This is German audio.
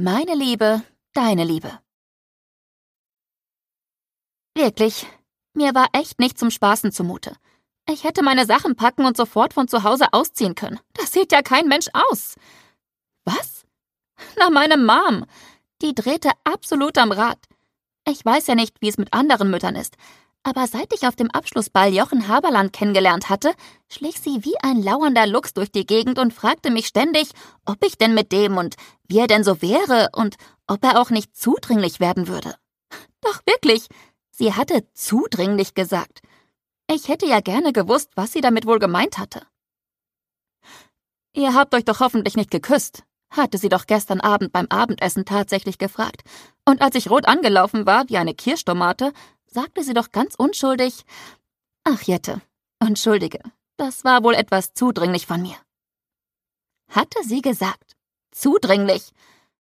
Meine Liebe, deine Liebe. Wirklich, mir war echt nicht zum Spaßen zumute. Ich hätte meine Sachen packen und sofort von zu Hause ausziehen können. Das sieht ja kein Mensch aus. Was? Na, meine Mom. Die drehte absolut am Rad. Ich weiß ja nicht, wie es mit anderen Müttern ist, aber seit ich auf dem Abschlussball Jochen Haberland kennengelernt hatte, schlich sie wie ein lauernder Luchs durch die Gegend und fragte mich ständig, ob ich denn mit dem und wie er denn so wäre und ob er auch nicht zudringlich werden würde. Doch wirklich, sie hatte zudringlich gesagt. Ich hätte ja gerne gewusst, was sie damit wohl gemeint hatte. »Ihr habt euch doch hoffentlich nicht geküsst«, hatte sie doch gestern Abend beim Abendessen tatsächlich gefragt. Und als ich rot angelaufen war, wie eine Kirschtomate, sagte sie doch ganz unschuldig, »Ach, Jette, entschuldige, das war wohl etwas zudringlich von mir.« Hatte sie gesagt. Zudringlich.